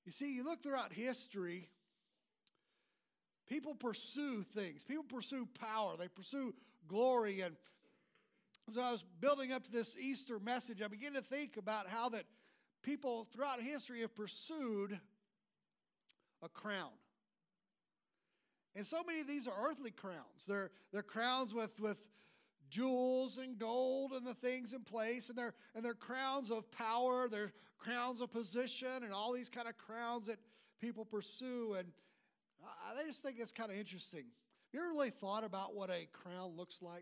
You see, you look throughout history, people pursue things. People pursue power. They pursue glory. And as I was building up to this Easter message, I began to think about how that people throughout history have pursued a crown. And so many of these are earthly crowns. They're crowns with jewels and gold and the things in place, and they're crowns of power, they're crowns of position, and all these kind of crowns that people pursue. And I just think it's kind of interesting. Have you ever really thought about what a crown looks like?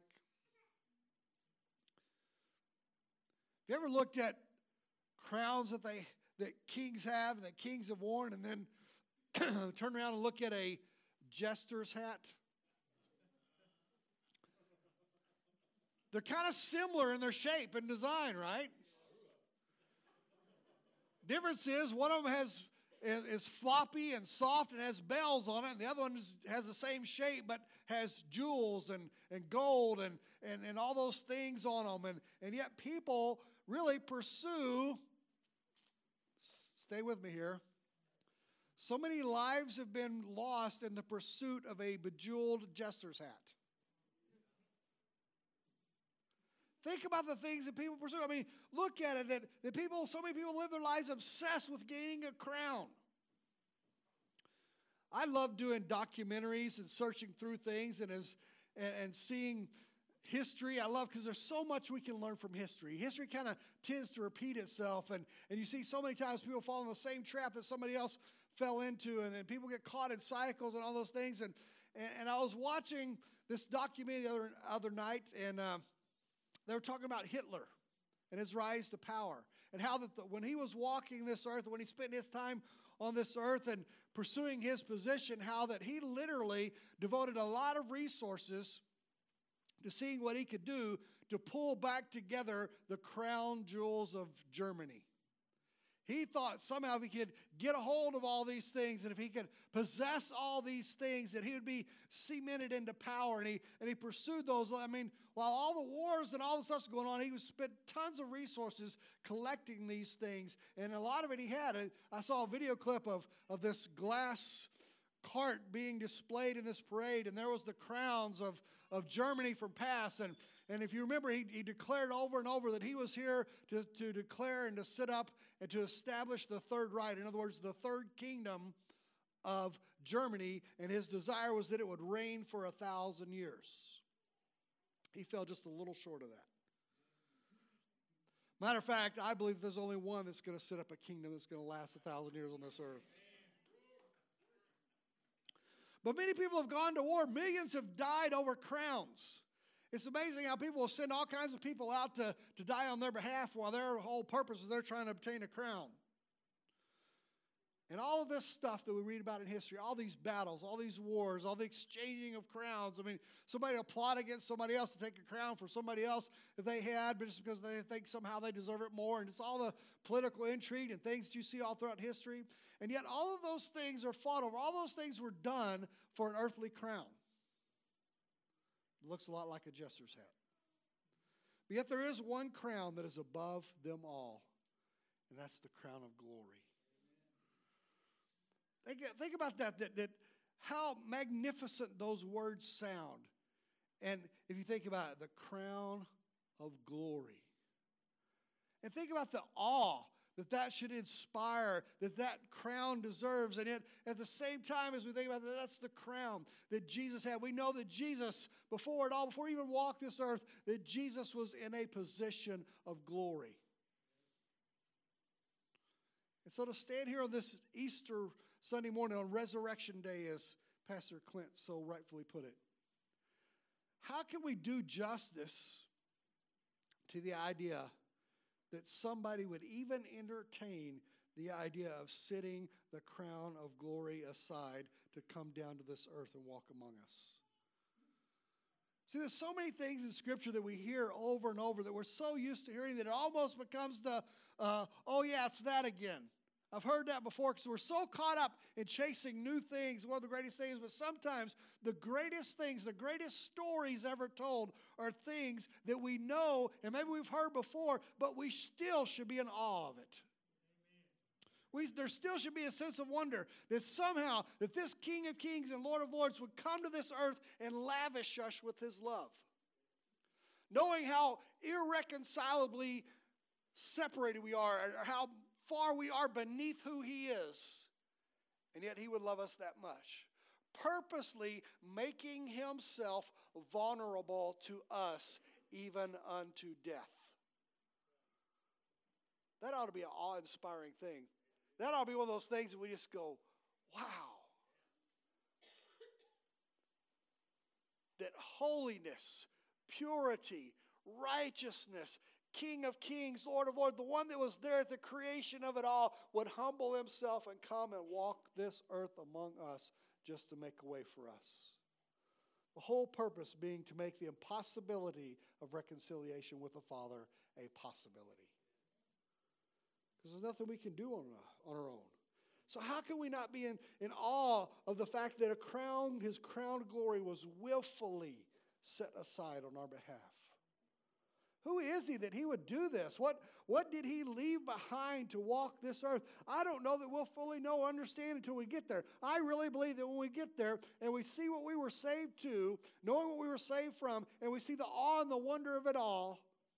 Have you ever looked at crowns that kings have and that kings have worn, and then turn around and look at a jester's hat? They're kind of similar in their shape and design, right? Difference is one of them is floppy and soft and has bells on it, and the other one has the same shape but has jewels and gold and all those things on them. And yet people really pursue, stay with me here, so many lives have been lost in the pursuit of a bejeweled jester's hat. Think about the things that people pursue. I mean, look at it, that people, so many people live their lives obsessed with gaining a crown. I love doing documentaries and searching through things and seeing history. I love because there's so much we can learn from history. History kind of tends to repeat itself, and you see so many times people fall in the same trap that somebody else fell into, and then people get caught in cycles and all those things. And I was watching this documentary the other night, and they were talking about Hitler and his rise to power, and how that when he was walking this earth, when he spent his time on this earth and pursuing his position, how that he literally devoted a lot of resources to seeing what he could do to pull back together the crown jewels of Germany. He thought somehow if he could get a hold of all these things, and if he could possess all these things, that he would be cemented into power. And he pursued those. I mean, while all the wars and all the stuff's going on, he spent tons of resources collecting these things. And a lot of it he had. I saw a video clip of this glass cart being displayed in this parade, and there was the crowns of Germany from past. And if you remember, he declared over and over that he was here to declare and to sit up and to establish the Third Reich. In other words, the third kingdom of Germany. And his desire was that it would reign for 1,000 years. He fell just a little short of that. Matter of fact, I believe there's only one that's going to set up a kingdom that's going to last 1,000 years on this earth. But many people have gone to war. Millions have died over crowns. It's amazing how people will send all kinds of people out to die on their behalf while their whole purpose is they're trying to obtain a crown. And all of this stuff that we read about in history, all these battles, all these wars, all the exchanging of crowns. I mean, somebody will plot against somebody else to take a crown for somebody else that they had, but just because they think somehow they deserve it more. And it's all the political intrigue and things that you see all throughout history. And yet all of those things are fought over. All those things were done for an earthly crown. It looks a lot like a jester's hat. But yet there is one crown that is above them all, and that's the crown of glory. Think about that how magnificent those words sound. And if you think about it, the crown of glory. And think about the awe that should inspire, that crown deserves. And yet, at the same time as we think about that, that's the crown that Jesus had. We know that Jesus, before he even walked this earth, that Jesus was in a position of glory. And so to stand here on this Easter Sunday morning on Resurrection Day, as Pastor Clint so rightfully put it, how can we do justice to the idea that somebody would even entertain the idea of setting the crown of glory aside to come down to this earth and walk among us? See, there's so many things in Scripture that we hear over and over that we're so used to hearing that it almost becomes oh yeah, it's that again. I've heard that before because we're so caught up in chasing new things, one of the greatest things. But sometimes the greatest things, the greatest stories ever told are things that we know and maybe we've heard before, but we still should be in awe of it. There still should be a sense of wonder that somehow that this King of Kings and Lord of Lords would come to this earth and lavish us with his love. Knowing how irreconcilably separated we are, or how far we are beneath who he is, and yet he would love us that much. Purposely making himself vulnerable to us, even unto death. That ought to be an awe-inspiring thing. That ought to be one of those things that we just go, wow. That holiness, purity, righteousness, King of Kings, Lord of Lords, the one that was there at the creation of it all, would humble himself and come and walk this earth among us just to make a way for us. The whole purpose being to make the impossibility of reconciliation with the Father a possibility. Because there's nothing we can do on our own. So how can we not be in awe of the fact that his crowned glory was willfully set aside on our behalf? Who is he that he would do this? What did he leave behind to walk this earth? I don't know that we'll fully know or understand until we get there. I really believe that when we get there and we see what we were saved to, knowing what we were saved from, and we see the awe and the wonder of it all,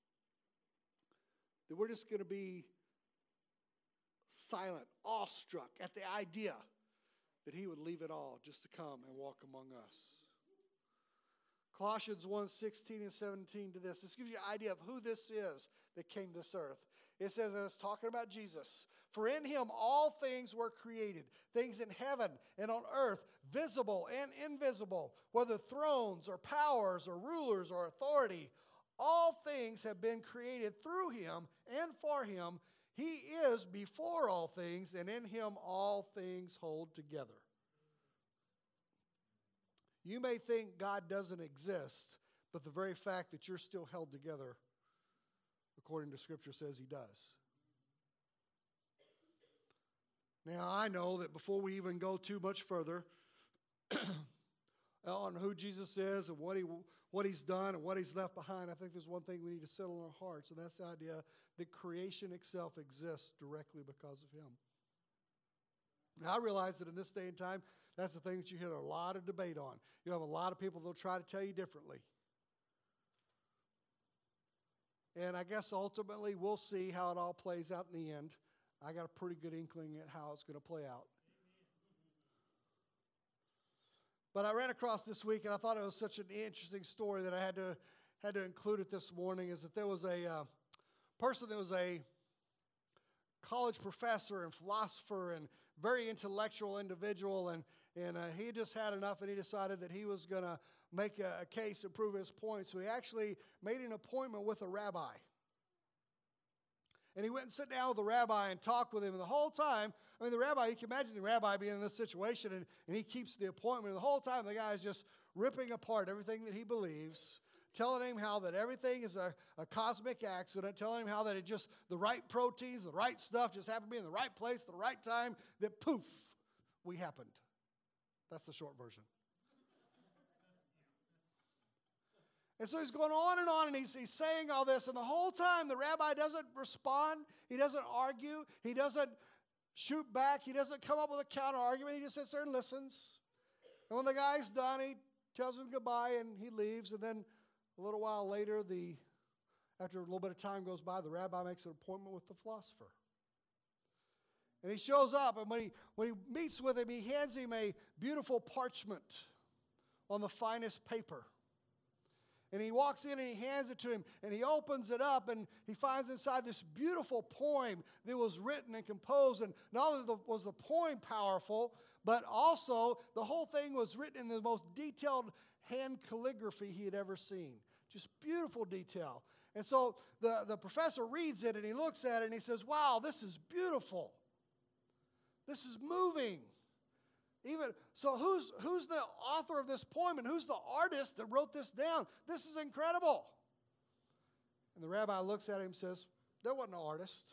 that we're just going to be silent, awestruck at the idea that he would leave it all just to come and walk among us. Colossians 1:16 and 17 to this. This gives you an idea of who this is that came to this earth. It says, it's talking about Jesus. For in him all things were created, things in heaven and on earth, visible and invisible, whether thrones or powers or rulers or authority. All things have been created through him and for him. He is before all things, and in him all things hold together. You may think God doesn't exist, but the very fact that you're still held together, according to Scripture, says he does. Now, I know that before we even go too much further on who Jesus is and what he's done and what he's left behind, I think there's one thing we need to settle in our hearts, and that's the idea that creation itself exists directly because of him. Now, I realize that in this day and time, that's the thing that you hear a lot of debate on. You have a lot of people that will try to tell you differently. And I guess ultimately we'll see how it all plays out in the end. I got a pretty good inkling at how it's going to play out. But I ran across this week, and I thought it was such an interesting story that I had to include it this morning, is that there was a person that was a college professor and philosopher and very intellectual individual, and he just had enough, and he decided that he was going to make a case and prove his point. So he actually made an appointment with a rabbi. And he went and sat down with the rabbi and talked with him. And the whole time, the rabbi, you can imagine the rabbi being in this situation, and he keeps the appointment. And the whole time, the guy is just ripping apart everything that he believes, telling him how that everything is a cosmic accident, telling him how that it just, the right proteins, the right stuff just happened to be in the right place at the right time, that poof, we happened. That's the short version. And so he's going on, and he's saying all this, and the whole time the rabbi doesn't respond, he doesn't argue, he doesn't shoot back, he doesn't come up with a counter argument, he just sits there and listens. And when the guy's done, he tells him goodbye and he leaves, and then a little while later, after a little bit of time goes by, the rabbi makes an appointment with the philosopher. And he shows up, and when he meets with him, he hands him a beautiful parchment on the finest paper. And he walks in and he hands it to him, and he opens it up, and he finds inside this beautiful poem that was written and composed. And not only was the poem powerful, but also the whole thing was written in the most detailed hand calligraphy he had ever seen. Just beautiful detail. And so the professor reads it, and he looks at it, and he says, wow, this is beautiful. This is moving. So who's the author of this poem, and who's the artist that wrote this down? This is incredible. And the rabbi looks at him and says, there wasn't no artist.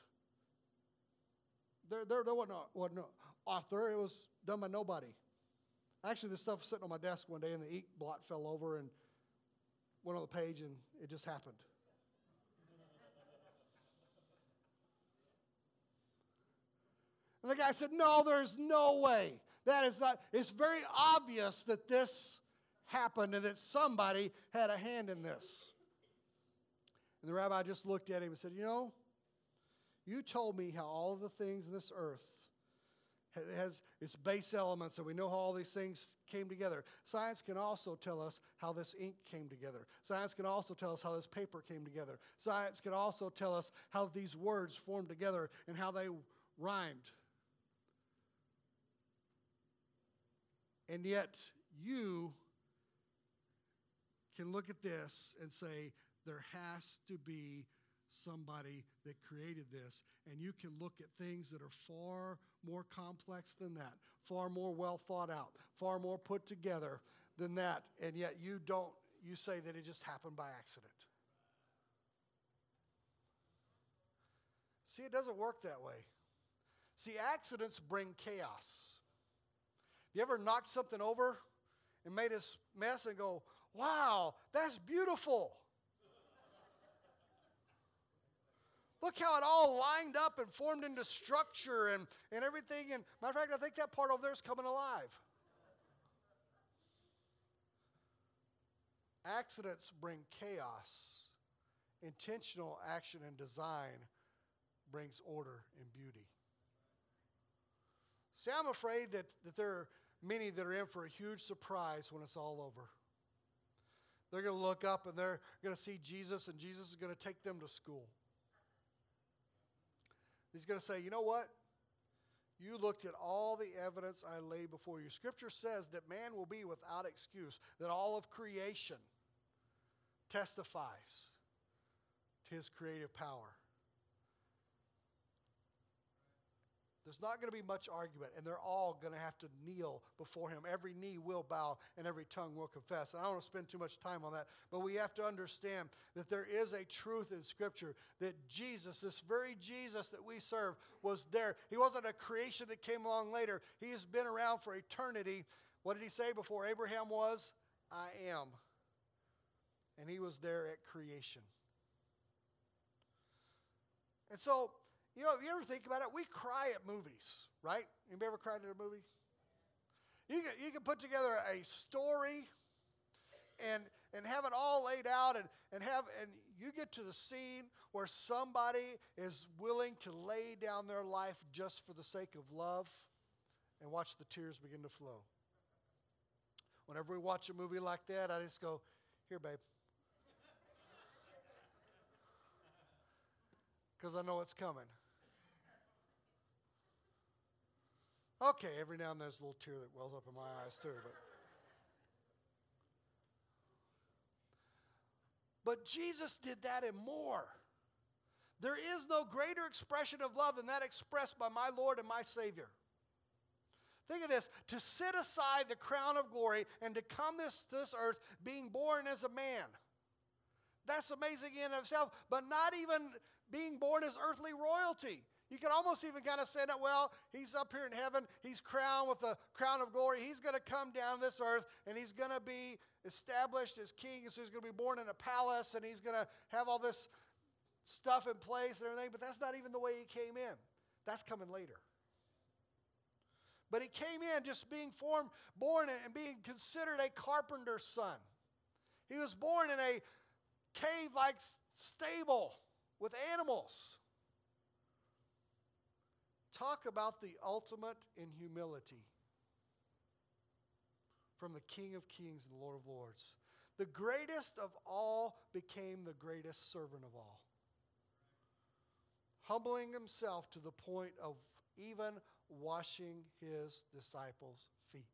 There wasn't no author. It was done by nobody. Actually, this stuff was sitting on my desk one day, and the ink blot fell over and went on the page, and it just happened. And the guy said, no, there's no way. That is not, it's very obvious that this happened and that somebody had a hand in this. And the rabbi just looked at him and said, you told me how all of the things in this earth has its base elements, and we know how all these things came together. Science can also tell us how this ink came together. Science can also tell us how this paper came together. Science can also tell us how these words formed together and how they rhymed. And yet, you can look at this and say, there has to be somebody that created this. And you can look at things that are far more complex than that, far more well thought out, far more put together than that. And yet you say that it just happened by accident. See, it doesn't work that way. See, accidents bring chaos. You ever knocked something over and made a mess and go, wow, that's beautiful. Look how it all lined up and formed into structure and everything. And matter of fact, I think that part over there is coming alive. Accidents bring chaos. Intentional action and design brings order and beauty. See, I'm afraid that there are many that are in for a huge surprise when it's all over. They're going to look up and they're going to see Jesus, and Jesus is going to take them to school. He's going to say, you know what? You looked at all the evidence I laid before you. Scripture says that man will be without excuse, that all of creation testifies to his creative power. There's not going to be much argument, and they're all going to have to kneel before him. Every knee will bow, and every tongue will confess. And I don't want to spend too much time on that, but we have to understand that there is a truth in Scripture that Jesus, this very Jesus that we serve, was there. He wasn't a creation that came along later. He has been around for eternity. What did he say before Abraham was? I am. And he was there at creation. And so, if you ever think about it, we cry at movies, right? Anybody ever cried at a movie? You can put together a story and have it all laid out and you get to the scene where somebody is willing to lay down their life just for the sake of love, and watch the tears begin to flow. Whenever we watch a movie like that, I just go, here, babe. Because I know it's coming. Okay, every now and then there's a little tear that wells up in my eyes too. But Jesus did that and more. There is no greater expression of love than that expressed by my Lord and my Savior. Think of this, to sit aside the crown of glory and to come to this earth being born as a man. That's amazing in and of itself, but not even being born as earthly royalty. You can almost even kind of say that, well, he's up here in heaven. He's crowned with the crown of glory. He's going to come down this earth, and he's going to be established as king. So he's going to be born in a palace, and he's going to have all this stuff in place and everything. But that's not even the way he came in. That's coming later. But he came in just being born and being considered a carpenter's son. He was born in a cave-like stable with animals. Talk about the ultimate in humility from the King of Kings and the Lord of Lords. The greatest of all became the greatest servant of all, humbling himself to the point of even washing his disciples' feet.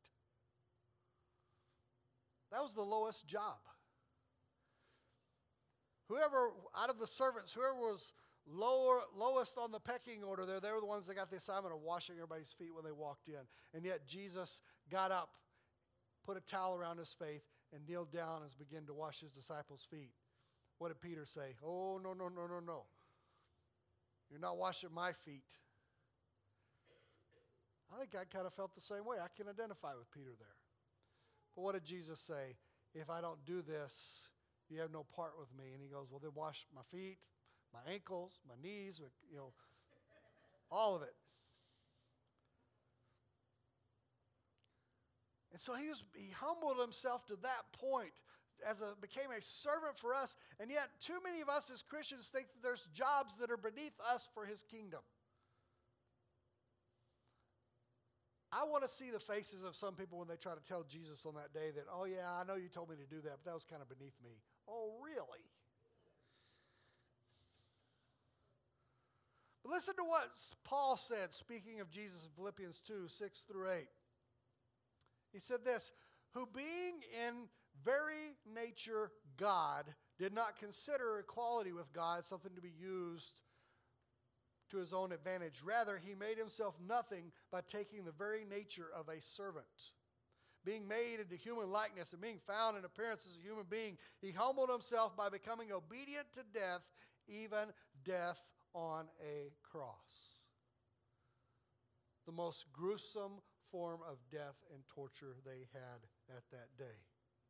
That was the lowest job. Whoever, out of the servants, whoever was lowest on the pecking order there, they were the ones that got the assignment of washing everybody's feet when they walked in. And yet Jesus got up, put a towel around his face, and kneeled down and began to wash his disciples' feet. What did Peter say? Oh, no. You're not washing my feet. I think I kind of felt the same way. I can identify with Peter there. But what did Jesus say? If I don't do this, you have no part with me. And he goes, well, then wash my feet, my ankles, my knees, all of it. And so he humbled himself to that point became a servant for us. And yet too many of us as Christians think that there's jobs that are beneath us for his kingdom. I want to see the faces of some people when they try to tell Jesus on that day that, oh yeah, I know you told me to do that, but that was kind of beneath me. Oh, really? But listen to what Paul said, speaking of Jesus in Philippians 2, 6 through 8. He said this, who being in very nature God, did not consider equality with God something to be used to his own advantage. Rather, he made himself nothing by taking the very nature of a servant. Being made into human likeness and being found in appearance as a human being, he humbled himself by becoming obedient to death, even death on a cross. The most gruesome form of death and torture they had at that day.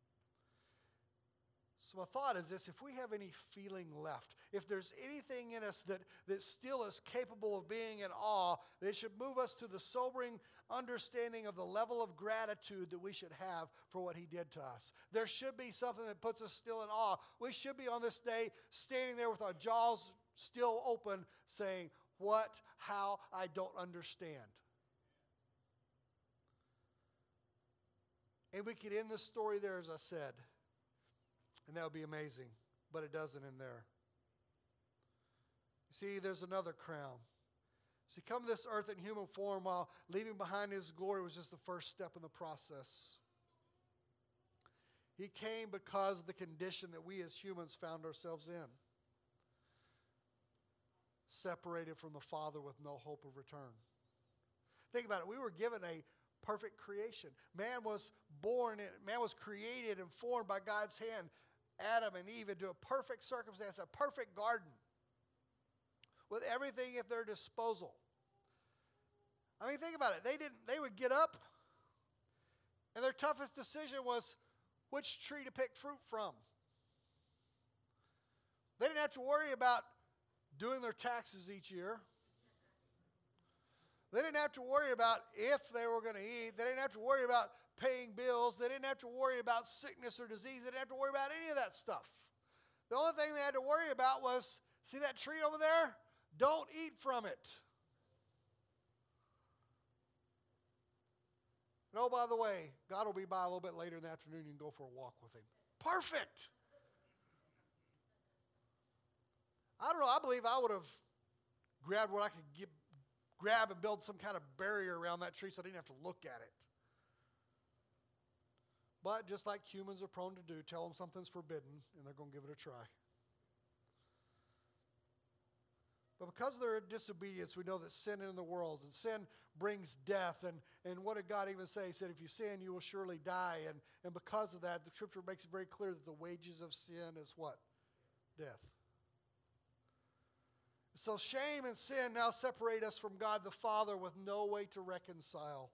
So my thought is this, if we have any feeling left, if there's anything in us that still is capable of being in awe, that should move us to the sobering understanding of the level of gratitude that we should have for what he did to us. There should be something that puts us still in awe. We should be on this day standing there with our jaws still open saying, what, how, I don't understand. And we could end the story there, as I said. And that would be amazing, but it doesn't end there. You see, there's another crown. See, come to this earth in human form while leaving behind his glory was just the first step in the process. He came because of the condition that we as humans found ourselves in. Separated from the Father with no hope of return. Think about it. We were given a perfect creation. Man was created and formed by God's hand. Adam and Eve into a perfect circumstance, a perfect garden with everything at their disposal. I mean, think about it. They would get up, and their toughest decision was which tree to pick fruit from. They didn't have to worry about doing their taxes each year. They didn't have to worry about if they were going to eat. They didn't have to worry about paying bills. They didn't have to worry about sickness or disease. They didn't have to worry about any of that stuff. The only thing they had to worry about was, see that tree over there? Don't eat from it. And oh, by the way, God will be by a little bit later in the afternoon. You can go for a walk with him. Perfect. I don't know. I believe I would have grabbed what I could grab and build some kind of barrier around that tree so I didn't have to look at it. But just like humans are prone to do, tell them something's forbidden and they're going to give it a try. But because of their disobedience, we know that sin in the world, and sin brings death. And what did God even say? He said, if you sin, you will surely die. And because of that, the scripture makes it very clear that the wages of sin is what? Death. So shame and sin now separate us from God the Father with no way to reconcile.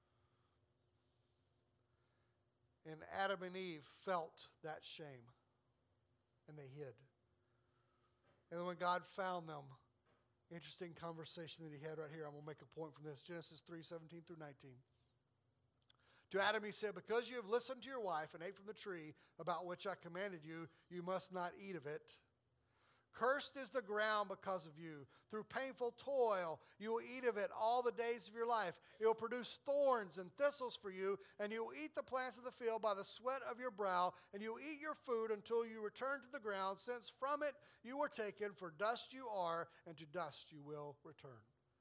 And Adam and Eve felt that shame, and they hid. And when God found them, interesting conversation that he had right here. I'm going to make a point from this. Genesis 3:17 through 19. To Adam he said, because you have listened to your wife and ate from the tree about which I commanded you, you must not eat of it. Cursed is the ground because of you. Through painful toil, you will eat of it all the days of your life. It will produce thorns and thistles for you, and you will eat the plants of the field by the sweat of your brow, and you will eat your food until you return to the ground, since from it you were taken, for dust you are, and to dust you will return.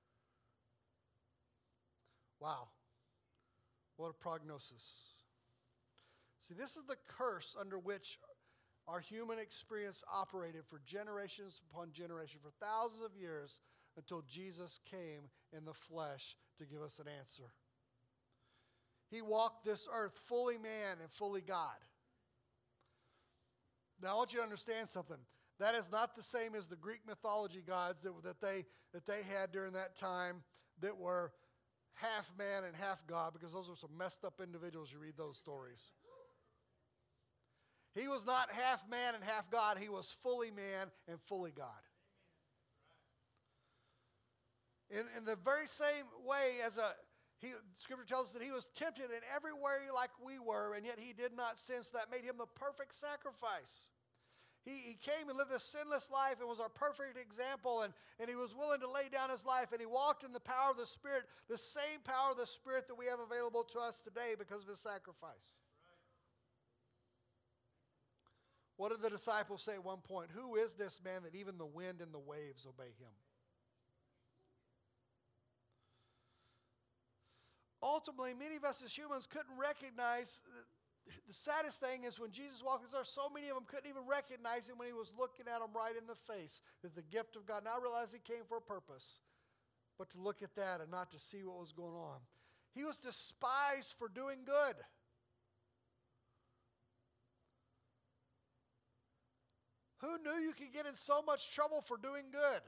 Wow. What a prognosis. See, this is the curse under which our human experience operated for generations upon generation, for thousands of years, until Jesus came in the flesh to give us an answer. He walked this earth fully man and fully God. Now I want you to understand something. That is not the same as the Greek mythology gods that they had during that time that were half man and half God, because those were some messed up individuals. You read those stories. He was not half man and half God. He was fully man and fully God. In the very same way as Scripture tells us that he was tempted in every way like we were, and yet he did not sin, so that made him the perfect sacrifice. He came and lived a sinless life and was our perfect example, and he was willing to lay down his life, and he walked in the power of the Spirit, the same power of the Spirit that we have available to us today because of his sacrifice. What did the disciples say at one point? Who is this man that even the wind and the waves obey him? Ultimately, many of us as humans couldn't recognize. The saddest thing is when Jesus walked this earth, so many of them couldn't even recognize him when he was looking at them right in the face. That the gift of God. Now I realize he came for a purpose, but to look at that and not to see what was going on. He was despised for doing good. Who knew you could get in so much trouble for doing good?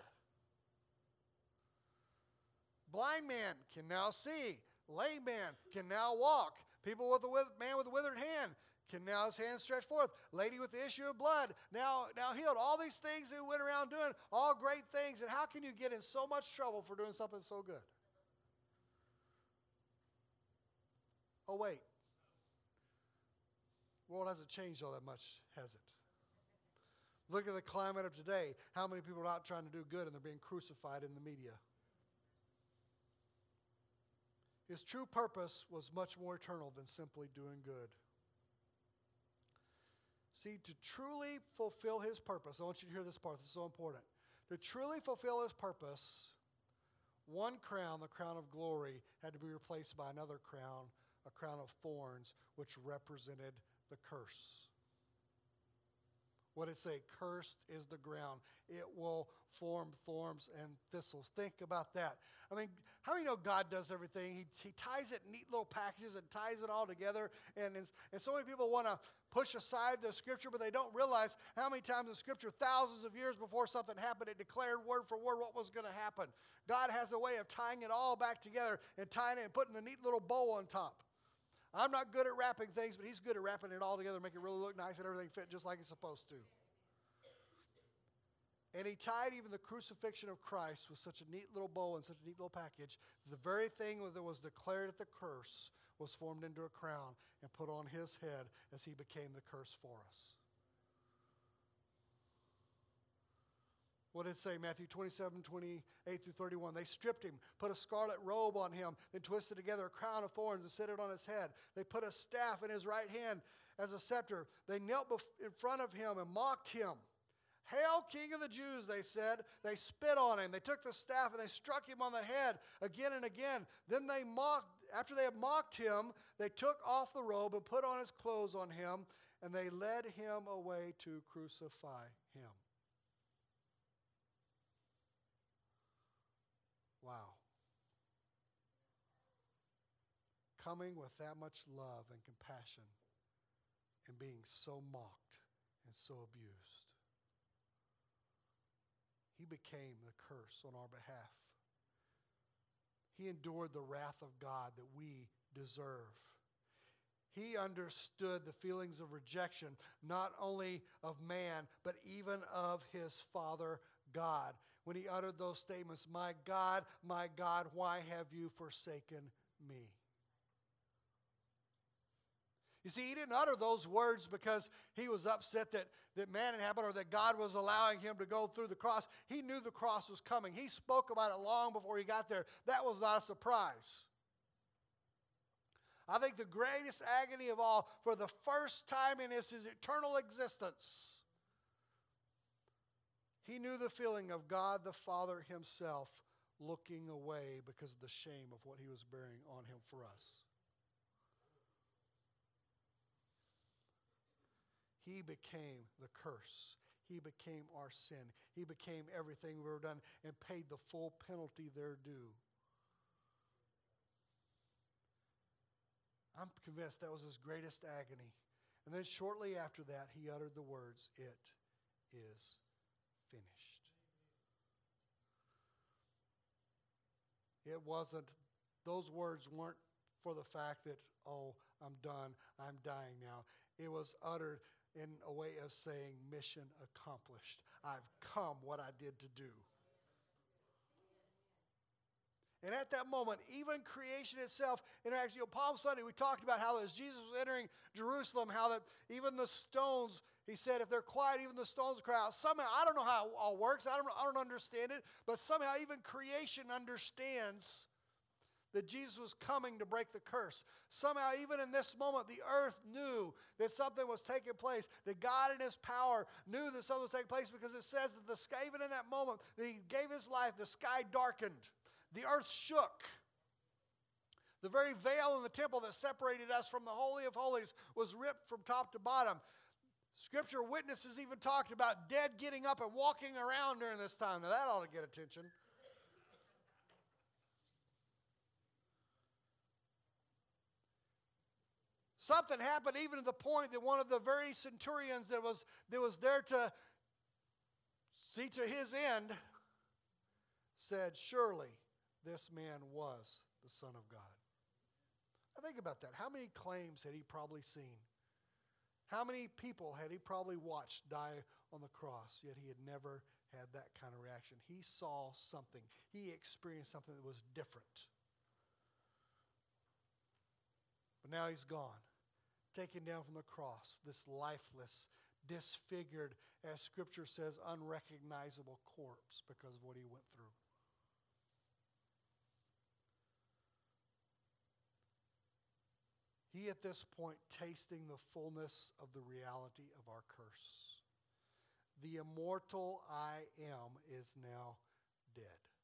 Blind man can now see. Lame man can now walk. Man with a withered hand can now his hand stretched forth. Lady with the issue of blood now healed. All these things they went around doing, all great things. And how can you get in so much trouble for doing something so good? Oh, wait. The world hasn't changed all that much, has it? Look at the climate of today. How many people are out trying to do good and they're being crucified in the media? His true purpose was much more eternal than simply doing good. See, to truly fulfill his purpose, I want you to hear this part, this is so important. To truly fulfill his purpose, one crown, the crown of glory, had to be replaced by another crown, a crown of thorns, which represented the curse. What did it say? Cursed is the ground. It will form thorns and thistles. Think about that. I mean, how many know God does everything? He ties it in neat little packages and ties it all together. And so many people want to push aside the Scripture, but they don't realize how many times in Scripture, thousands of years before something happened, it declared word for word what was going to happen. God has a way of tying it all back together and tying it and putting a neat little bow on top. I'm not good at wrapping things, but he's good at wrapping it all together, make it really look nice and everything fit just like it's supposed to. And he tied even the crucifixion of Christ with such a neat little bow and such a neat little package. The very thing that was declared at the curse was formed into a crown and put on his head as he became the curse for us. What did it say? Matthew 27, 28 through 31. They stripped him, put a scarlet robe on him, then twisted together a crown of thorns and set it on his head. They put a staff in his right hand as a scepter. They knelt in front of him and mocked him. Hail, King of the Jews, they said. They spit on him. They took the staff and they struck him on the head again and again. Then after they had mocked him, they took off the robe and put on his clothes on him, and they led him away to crucify him. Wow. Coming with that much love and compassion and being so mocked and so abused. He became the curse on our behalf. He endured the wrath of God that we deserve. He understood the feelings of rejection, not only of man, but even of his Father God. When he uttered those statements, my God, why have you forsaken me? You see, he didn't utter those words because he was upset that man had happened or that God was allowing him to go through the cross. He knew the cross was coming. He spoke about it long before he got there. That was not a surprise. I think the greatest agony of all, for the first time in his eternal existence, he knew the feeling of God the Father himself looking away because of the shame of what he was bearing on him for us. He became the curse. He became our sin. He became everything we've ever done and paid the full penalty their due. I'm convinced that was his greatest agony. And then shortly after that, he uttered the words, "It is finished." It wasn't, those words weren't for the fact that, oh, I'm done, I'm dying now. It was uttered in a way of saying, mission accomplished. I've come what I did to do. And at that moment, even creation itself interacts. Palm Sunday, we talked about how as Jesus was entering Jerusalem, how that even the stones, he said, if they're quiet, even the stones cry out. Somehow, I don't know how it all works. I don't understand it. But somehow even creation understands that Jesus was coming to break the curse. Somehow, even in this moment, the earth knew that something was taking place, that God in his power knew that something was taking place, because it says that the sky, even in that moment that he gave his life, the sky darkened. The earth shook. The very veil in the temple that separated us from the Holy of Holies was ripped from top to bottom. Scripture witnesses even talked about dead getting up and walking around during this time. Now that ought to get attention. Something happened even to the point that one of the very centurions that was there to see to his end said, surely this man was the Son of God. Now think about that. How many claims had he probably seen? How many people had he probably watched die on the cross, yet he had never had that kind of reaction? He saw something. He experienced something that was different. But now he's gone, taken down from the cross, this lifeless, disfigured, as Scripture says, unrecognizable corpse because of what he went through. He, at this point, tasting the fullness of the reality of our curse. The immortal I am is now dead.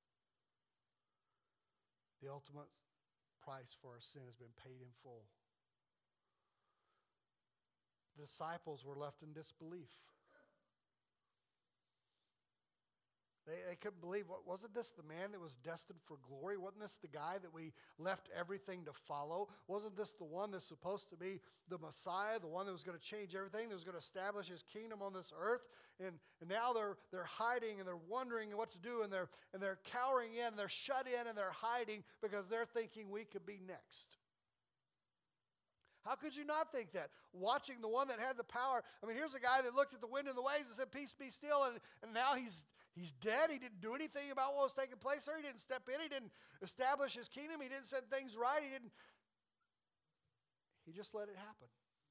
The ultimate price for our sin has been paid in full. The disciples were left in disbelief. They couldn't believe, wasn't this the man that was destined for glory? Wasn't this the guy that we left everything to follow? Wasn't this the one that's supposed to be the Messiah, the one that was going to change everything, that was going to establish his kingdom on this earth? And now they're hiding and they're wondering what to do, and they're cowering in, and they're shut in, and they're hiding because they're thinking we could be next. How could you not think that? Watching the one that had the power. I mean, here's a guy that looked at the wind and the waves and said, peace be still, and now he's dead. He didn't do anything about what was taking place there. He didn't step in. He didn't establish his kingdom. He didn't set things right. He just let it happen.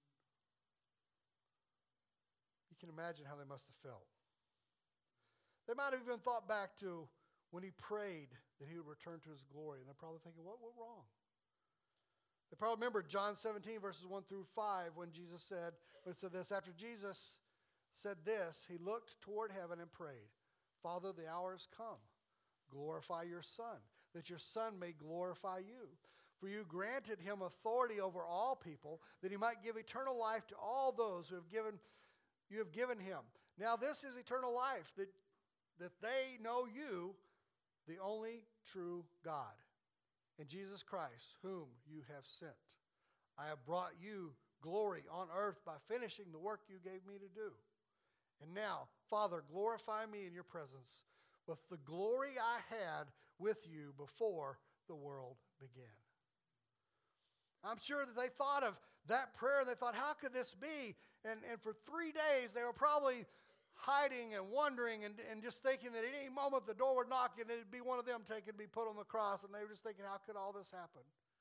You can imagine how they must have felt. They might have even thought back to when he prayed that he would return to his glory, and they're probably thinking, what went wrong? They probably remember John 17, verses 1 through 5, when Jesus said this. After Jesus said this, he looked toward heaven and prayed, Father, the hour has come. Glorify your Son, that your Son may glorify you. For you granted him authority over all people, that he might give eternal life to all those who you have given him. Now this is eternal life, that they know you, the only true God, and Jesus Christ, whom you have sent. I have brought you glory on earth by finishing the work you gave me to do. And now, Father, glorify me in your presence with the glory I had with you before the world began. I'm sure that they thought of that prayer. They thought, how could this be? And for 3 days, they were probably hiding and wondering and just thinking that at any moment the door would knock and it'd be one of them taken to be put on the cross. And they were just thinking, how could all this happen?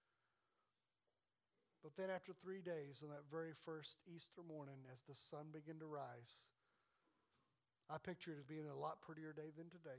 But then after 3 days, on that very first Easter morning, as the sun began to rise, I picture it as being a lot prettier day than today.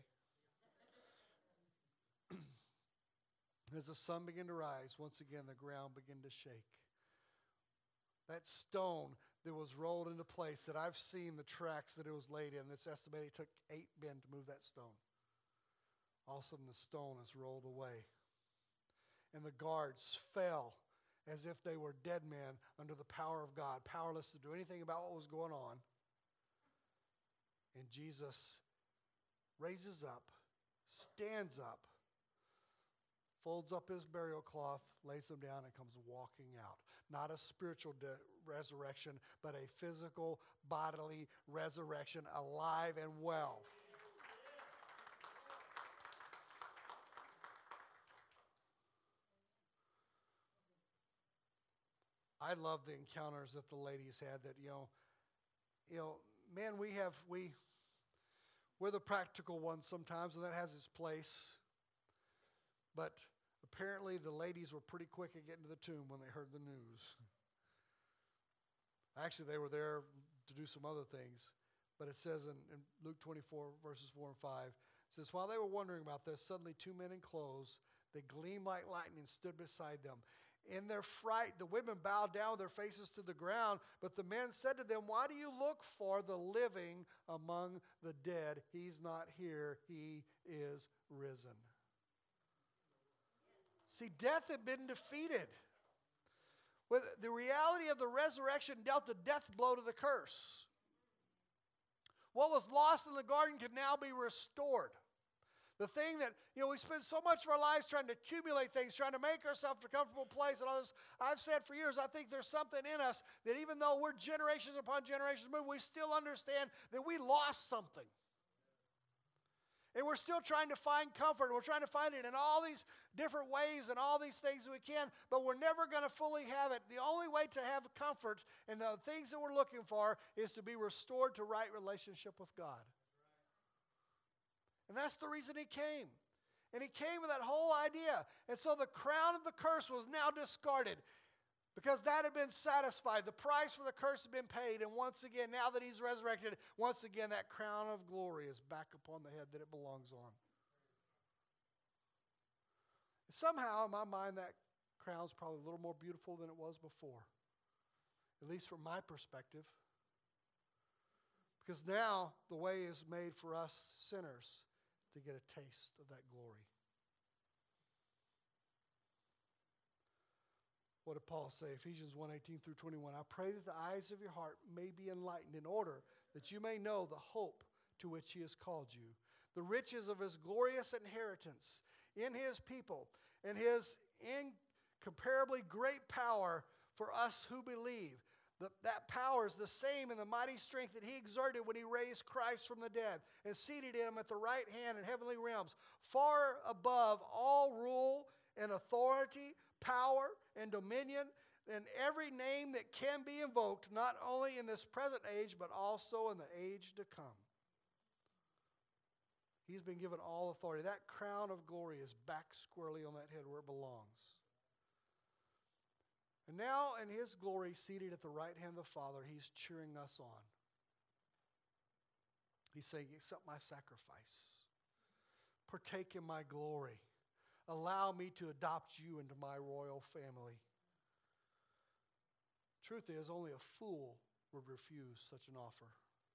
As the sun began to rise, once again the ground began to shake. That stone that was rolled into place, that I've seen the tracks that it was laid in, it's estimated it took 8 men to move that stone. All of a sudden the stone is rolled away. And the guards fell as if they were dead men under the power of God, powerless to do anything about what was going on. And Jesus raises up, stands up, folds up his burial cloth, lays them down, and comes walking out. Not a spiritual resurrection, but a physical, bodily resurrection, alive and well. I love the encounters that the ladies had that, man, we're the practical ones sometimes, and that has its place. But apparently the ladies were pretty quick at getting to the tomb when they heard the news. Actually, they were there to do some other things. But it says in Luke 24, verses 4 and 5, it says, while they were wondering about this, suddenly two men in clothes that gleamed like lightning stood beside them. In their fright, the women bowed down with their faces to the ground, but the men said to them, why do you look for the living among the dead? He's not here, he is risen. See, death had been defeated. With the reality of the resurrection dealt a death blow to the curse. What was lost in the garden could now be restored. The thing that, we spend so much of our lives trying to accumulate things, trying to make ourselves a comfortable place and all this. I've said for years, I think there's something in us that even though we're generations upon generations removed, we still understand that we lost something. And we're still trying to find comfort. We're trying to find it in all these different ways and all these things that we can, but we're never going to fully have it. The only way to have comfort and the things that we're looking for is to be restored to right relationship with God. And that's the reason he came. And he came with that whole idea. And so the crown of the curse was now discarded because that had been satisfied. The price for the curse had been paid. And once again, now that he's resurrected, once again that crown of glory is back upon the head that it belongs on. And somehow, in my mind, that crown's probably a little more beautiful than it was before. At least from my perspective. Because now the way is made for us sinners to get a taste of that glory. What did Paul say? Ephesians 1:18 through 21. I pray that the eyes of your heart may be enlightened in order that you may know the hope to which he has called you, the riches of his glorious inheritance in his people, and his incomparably great power for us who believe. That power is the same in the mighty strength that he exerted when he raised Christ from the dead and seated him at the right hand in heavenly realms, far above all rule and authority, power and dominion, and every name that can be invoked, not only in this present age, but also in the age to come. He's been given all authority. That crown of glory is back squarely on that head where it belongs. And now in his glory, seated at the right hand of the Father, he's cheering us on. He's saying, accept my sacrifice. Partake in my glory. Allow me to adopt you into my royal family. Truth is, only a fool would refuse such an offer.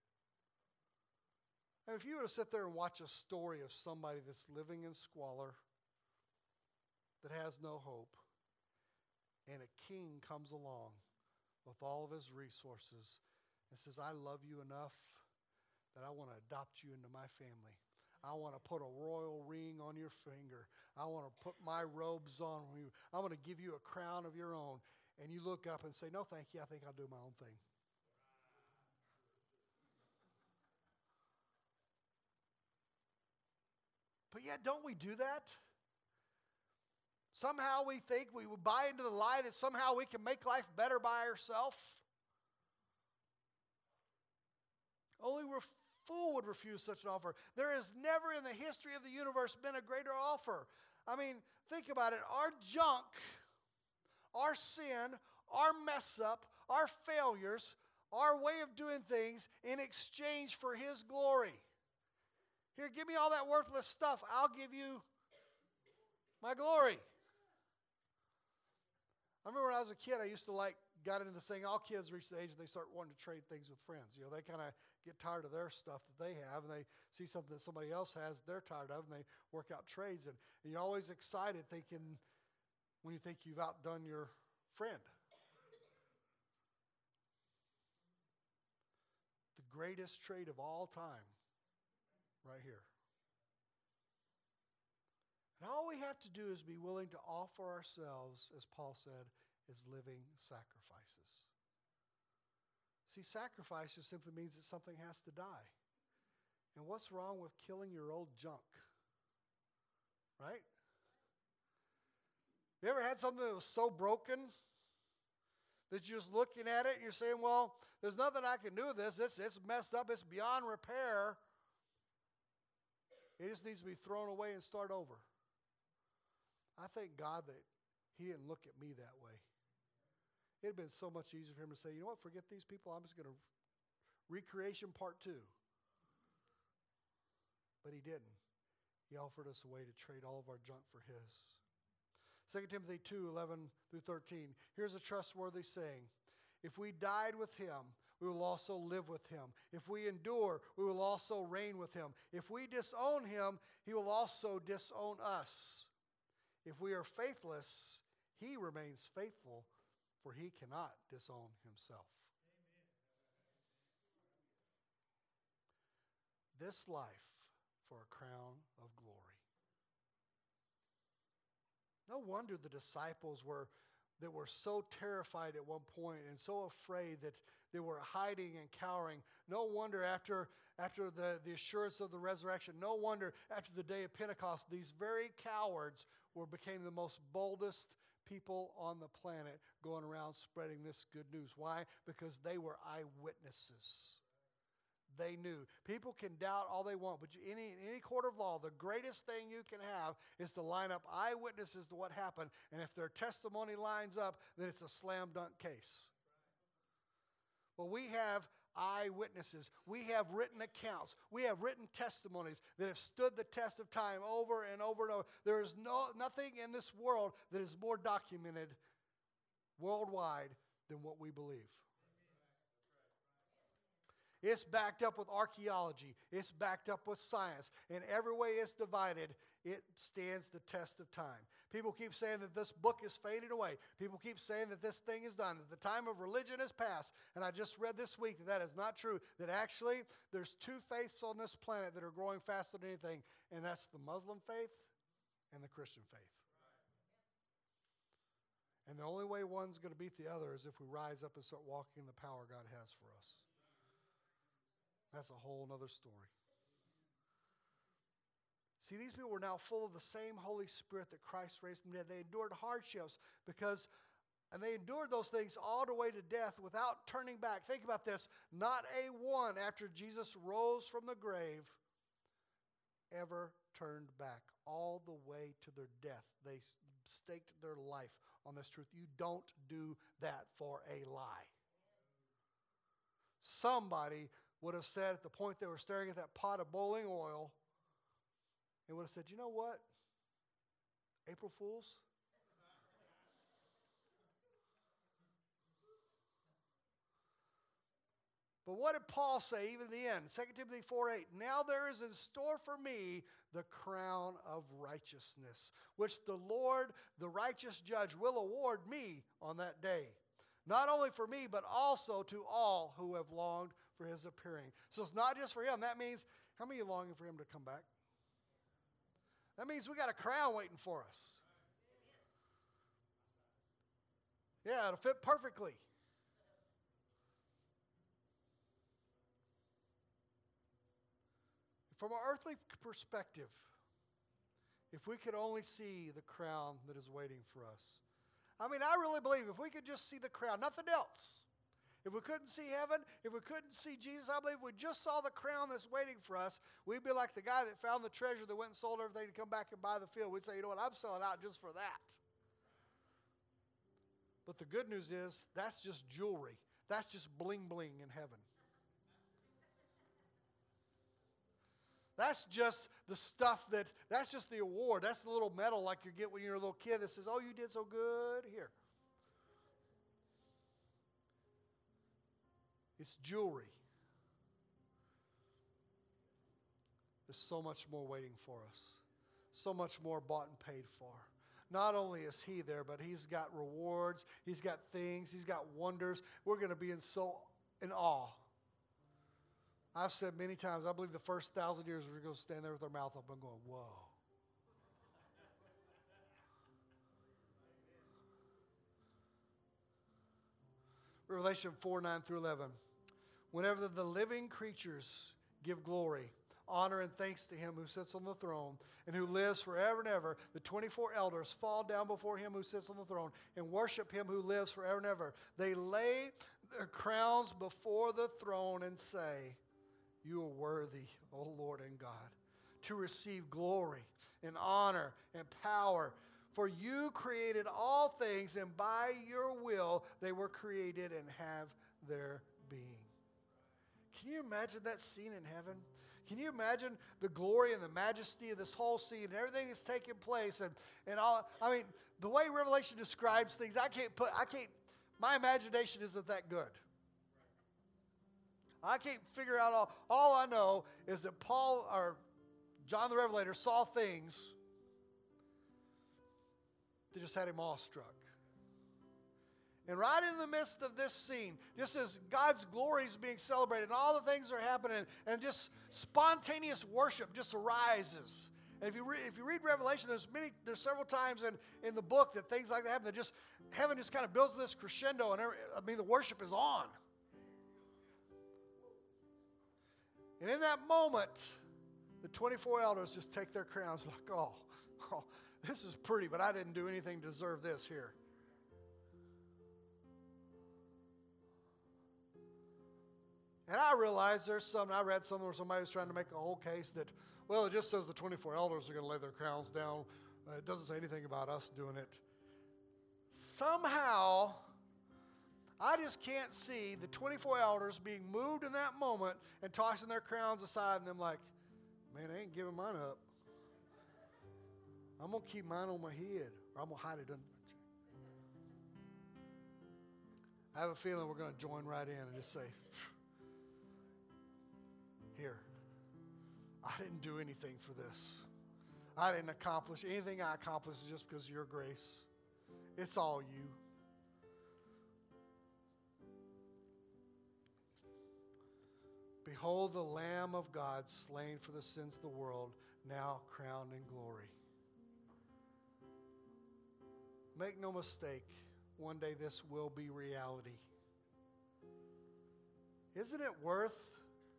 And if you were to sit there and watch a story of somebody that's living in squalor, that has no hope, and a king comes along with all of his resources and says, I love you enough that I want to adopt you into my family. I want to put a royal ring on your finger. I want to put my robes on you. I want to give you a crown of your own. And you look up and say, no, thank you. I think I'll do my own thing. But yet, don't we do that? Somehow we think we would buy into the lie that somehow we can make life better by ourselves. Only a fool would refuse such an offer. There has never in the history of the universe been a greater offer. I mean, think about it. Our junk, our sin, our mess up, our failures, our way of doing things in exchange for his glory. Here, give me all that worthless stuff. I'll give you my glory. I remember when I was a kid, I used to got into this thing. All kids reach the age and they start wanting to trade things with friends. They kind of get tired of their stuff that they have, and they see something that somebody else has they're tired of, and they work out trades. And you're always excited thinking when you think you've outdone your friend. The greatest trade of all time, right here. And all we have to do is be willing to offer ourselves, as Paul said, as living sacrifices. See, sacrifice just simply means that something has to die. And what's wrong with killing your old junk? Right? You ever had something that was so broken that you're just looking at it and you're saying, well, there's nothing I can do with this. It's messed up. It's beyond repair. It just needs to be thrown away and start over. I thank God that he didn't look at me that way. It had been so much easier for him to say, you know what, forget these people. I'm just going to recreation part 2. But he didn't. He offered us a way to trade all of our junk for his. 2 Timothy 2:11 through 13. Here's a trustworthy saying. If we died with him, we will also live with him. If we endure, we will also reign with him. If we disown him, he will also disown us. If we are faithless, he remains faithful, for he cannot disown himself. Amen. This life for a crown of glory. No wonder the disciples were so terrified at one point and so afraid that they were hiding and cowering. No wonder after the assurance of the resurrection, no wonder after the day of Pentecost, these very cowards became the most boldest people on the planet going around spreading this good news. Why? Because they were eyewitnesses. They knew. People can doubt all they want, but in any court of law, the greatest thing you can have is to line up eyewitnesses to what happened. And if their testimony lines up, then it's a slam dunk case. But we have eyewitnesses. We have written accounts. We have written testimonies that have stood the test of time over and over and over. There is nothing in this world that is more documented worldwide than what we believe. It's backed up with archaeology. It's backed up with science. In every way it's divided, it stands the test of time. People keep saying that this book is fading away. People keep saying that this thing is done, that the time of religion has passed. And I just read this week that is not true, that actually there's 2 faiths on this planet that are growing faster than anything, and that's the Muslim faith and the Christian faith. And the only way one's going to beat the other is if we rise up and start walking in the power God has for us. That's a whole other story. See, these people were now full of the same Holy Spirit that Christ raised from the dead. They endured hardships and they endured those things all the way to death without turning back. Think about this. Not a one after Jesus rose from the grave ever turned back all the way to their death. They staked their life on this truth. You don't do that for a lie. Somebody would have said at the point they were staring at that pot of boiling oil, and would have said, you know what? April Fools? But what did Paul say even in the end? 2 Timothy 4:8, now there is in store for me the crown of righteousness, which the Lord, the righteous judge, will award me on that day. Not only for me, but also to all who have longed for his appearing. So it's not just for him. That means, how many of you longing for him to come back? That means we got a crown waiting for us. Yeah, it'll fit perfectly. From an earthly perspective, if we could only see the crown that is waiting for us. I mean, I really believe if we could just see the crown, nothing else. If we couldn't see heaven, if we couldn't see Jesus, I believe if we just saw the crown that's waiting for us, we'd be like the guy that found the treasure that went and sold everything to come back and buy the field. We'd say, you know what, I'm selling out just for that. But the good news is that's just jewelry. That's just bling bling in heaven. That's just the stuff that's just the award. That's the little medal like you get when you're a little kid that says, oh, you did so good here. It's jewelry. There's so much more waiting for us. So much more bought and paid for. Not only is he there, but he's got rewards. He's got things. He's got wonders. We're going to be in awe. I've said many times, I believe the first 1,000 years we're going to stand there with our mouth open going, whoa. Revelation 4:9 through 11. Whenever the living creatures give glory, honor, and thanks to him who sits on the throne and who lives forever and ever, the 24 elders fall down before him who sits on the throne and worship him who lives forever and ever. They lay their crowns before the throne and say, you are worthy, O Lord and God, to receive glory and honor and power, For you created all things, and by your will they were created and have their being. Can you imagine that scene in heaven? Can you imagine the glory and the majesty of this whole scene and everything that's taking place and all? I mean, the way Revelation describes things, my imagination isn't that good. I can't figure out all I know is that Paul or John the Revelator saw things that just had him awestruck. And right in the midst of this scene, just as God's glory is being celebrated and all the things are happening, and just spontaneous worship just arises. And if you read Revelation, there's several times in the book that things like that happen. That heaven just kind of builds this crescendo, and the worship is on. And in that moment, the 24 elders just take their crowns like, oh, this is pretty, but I didn't do anything to deserve this here. And I realize I read somewhere where somebody was trying to make a whole case that, well, it just says the 24 elders are going to lay their crowns down. It doesn't say anything about us doing it. Somehow, I just can't see the 24 elders being moved in that moment and tossing their crowns aside and them like, man, I ain't giving mine up. I'm going to keep mine on my head, or I'm going to hide it under my chin. I have a feeling we're going to join right in and just say, here, I didn't do anything for this. I didn't accomplish anything. I accomplished just because of your grace. It's all you. Behold the Lamb of God slain for the sins of the world, now crowned in glory. Make no mistake, one day this will be reality. Isn't it worth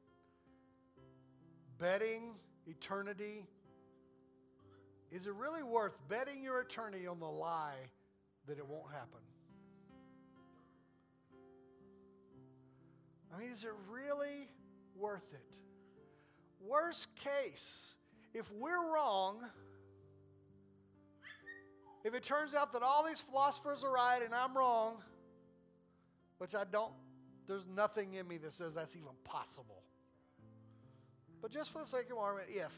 betting eternity? Is it really worth betting your eternity on the lie that it won't happen? Is it really worth it? Worst case, if we're wrong, if it turns out that all these philosophers are right and I'm wrong, which I don't, there's nothing in me that says that's even possible. But just for the sake of argument, if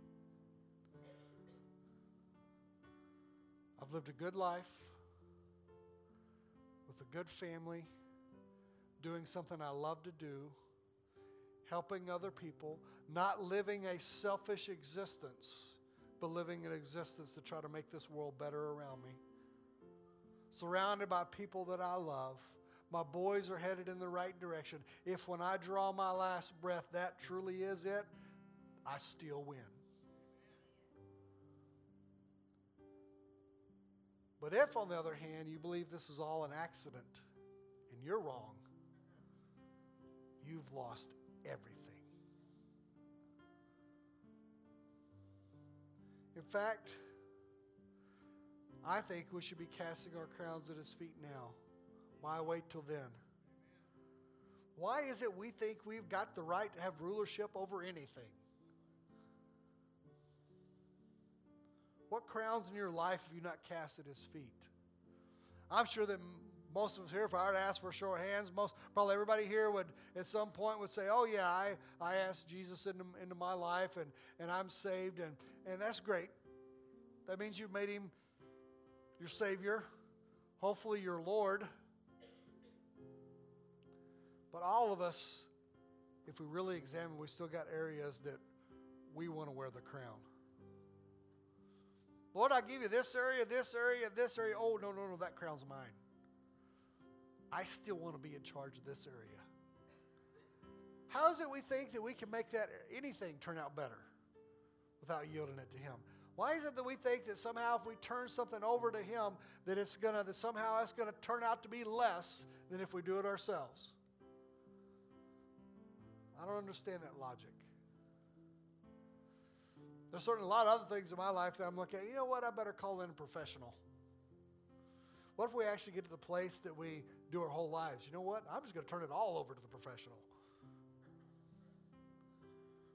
I've lived a good life with a good family, doing something I love to do, helping other people, not living a selfish existence, but living an existence to try to make this world better around me. Surrounded by people that I love. My boys are headed in the right direction. If when I draw my last breath, that truly is it, I still win. But if, on the other hand, you believe this is all an accident and you're wrong, you've lost everything. In fact, I think we should be casting our crowns at his feet now. Why wait till then? Why is it we think we've got the right to have rulership over anything? What crowns in your life have you not cast at his feet? I'm sure that most of us here, if I were to ask for a show of hands, probably everybody here would at some point would say, oh yeah, I asked Jesus into my life and I'm saved, and that's great. That means you've made him your Savior, hopefully your Lord. But all of us, if we really examine, we still got areas that we want to wear the crown. Lord, I give you this area, this area, this area. Oh, no, that crown's mine. I still want to be in charge of this area. How is it we think that we can make that anything turn out better without yielding it to him? Why is it that we think that somehow if we turn something over to him, that somehow it's going to turn out to be less than if we do it ourselves? I don't understand that logic. There's certainly a lot of other things in my life that I'm looking at. You know what? I better call in a professional. What if we actually get to the place that we do our whole lives? You know what? I'm just going to turn it all over to the professional.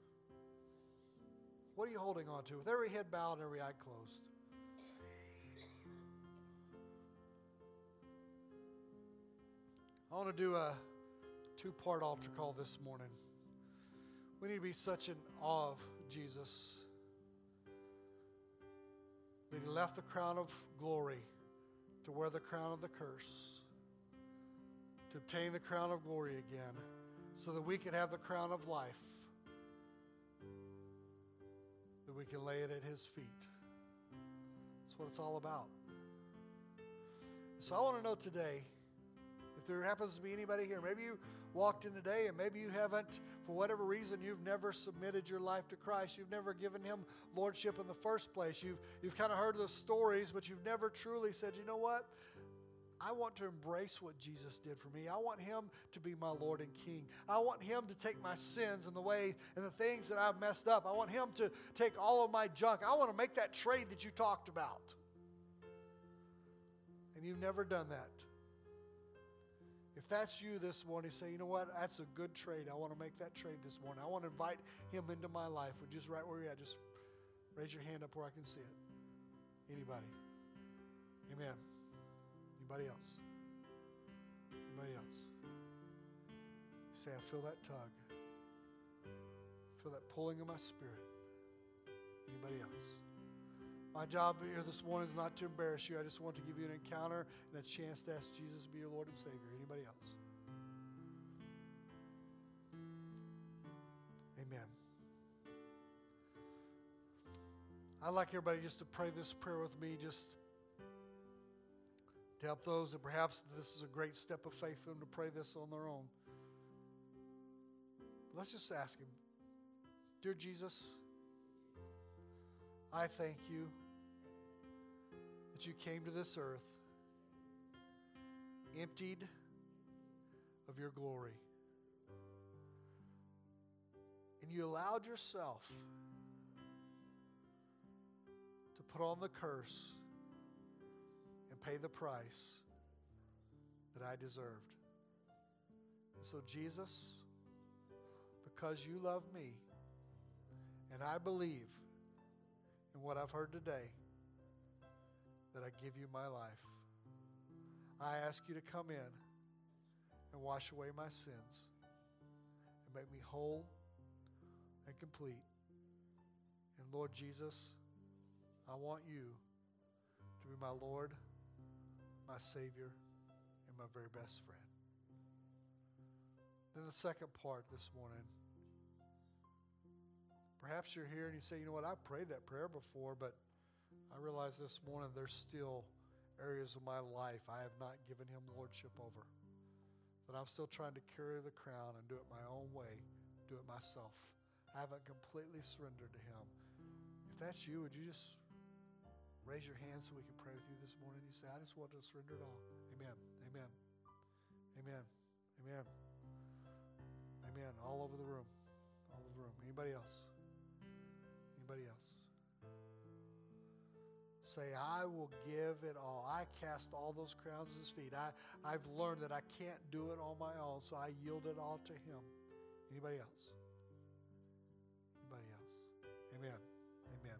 What are you holding on to? With every head bowed and every eye closed. I want to do a two-part altar call this morning. We need to be such in awe of Jesus that he left the crown of glory to wear the crown of the curse, to obtain the crown of glory again, so that we could have the crown of life, that we can lay it at his feet. That's what it's all about. So I want to know today, if there happens to be anybody here, maybe you walked in today and maybe you haven't, for whatever reason, you've never submitted your life to Christ. You've never given him lordship in the first place. You've kind of heard the stories, but you've never truly said, you know what? I want to embrace what Jesus did for me. I want him to be my Lord and King. I want him to take my sins and the way and the things that I've messed up. I want him to take all of my junk. I want to make that trade that you talked about. And you've never done that. If that's you this morning, say, you know what, that's a good trade. I want to make that trade this morning. I want to invite him into my life. Or just right where you're at, just raise your hand up where I can see it. Anybody? Amen. Anybody else? Anybody else? You say, I feel that tug. I feel that pulling in my spirit. Anybody else? My job here this morning is not to embarrass you. I just want to give you an encounter and a chance to ask Jesus to be your Lord and Savior. Anybody else? Amen. I'd like everybody just to pray this prayer with me, just to help those that perhaps this is a great step of faith for them to pray this on their own. Let's just ask him. Dear Jesus, I thank you that you came to this earth emptied of your glory. And you allowed yourself to put on the curse and pay the price that I deserved. And so Jesus, because you love me and I believe in what I've heard today, that I give you my life. I ask you to come in and wash away my sins and make me whole and complete. And Lord Jesus, I want you to be my Lord, my Savior, and my very best friend. Then the second part this morning. Perhaps you're here and you say, you know what, I prayed that prayer before, but I realize this morning there's still areas of my life I have not given him lordship over. That I'm still trying to carry the crown and do it my own way, do it myself. I haven't completely surrendered to him. If that's you, would you just raise your hand so we can pray with you this morning? You say, I just want to surrender it all. Amen. Amen. Amen. Amen. Amen. All over the room. All over the room. Anybody else? Anybody else? Say, I will give it all. I cast all those crowns at his feet. I've learned that I can't do it on my own, so I yield it all to him. Anybody else? Anybody else? Amen. Amen.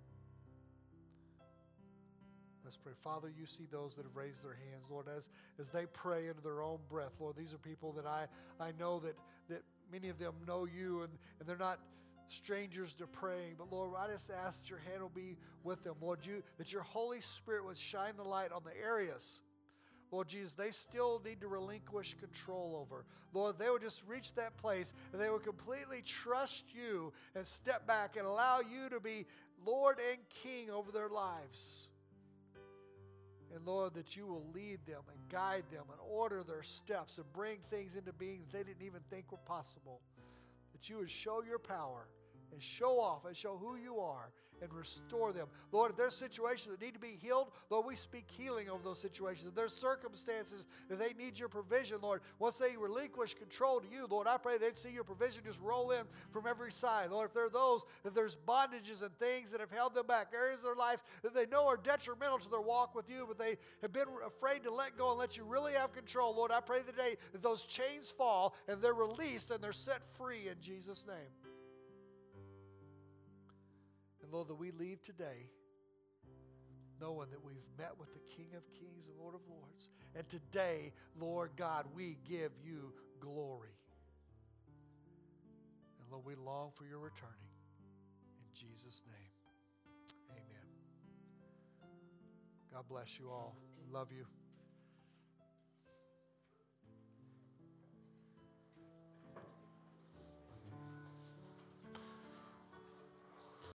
Let's pray. Father, you see those that have raised their hands, Lord, as they pray into their own breath. Lord, these are people that I know that many of them know you, and they're not strangers to praying. But Lord, I just ask that your hand will be with them. Lord, that your Holy Spirit would shine the light on the areas, Lord Jesus, they still need to relinquish control over. Lord, they would just reach that place and they would completely trust you and step back and allow you to be Lord and King over their lives. And Lord, that you will lead them and guide them and order their steps and bring things into being that they didn't even think were possible. That you would show your power and show off and show who you are and restore them. Lord, if there's situations that need to be healed, Lord, we speak healing over those situations. If there's circumstances that they need your provision, Lord, once they relinquish control to you, Lord, I pray they'd see your provision just roll in from every side. Lord, if there's bondages and things that have held them back, areas of their life that they know are detrimental to their walk with you, but they have been afraid to let go and let you really have control, Lord, I pray today that those chains fall and they're released and they're set free in Jesus' name. And Lord, that we leave today knowing that we've met with the King of Kings and Lord of Lords. And today, Lord God, we give you glory. And Lord, we long for your returning. In Jesus' name, amen. God bless you all. Love you.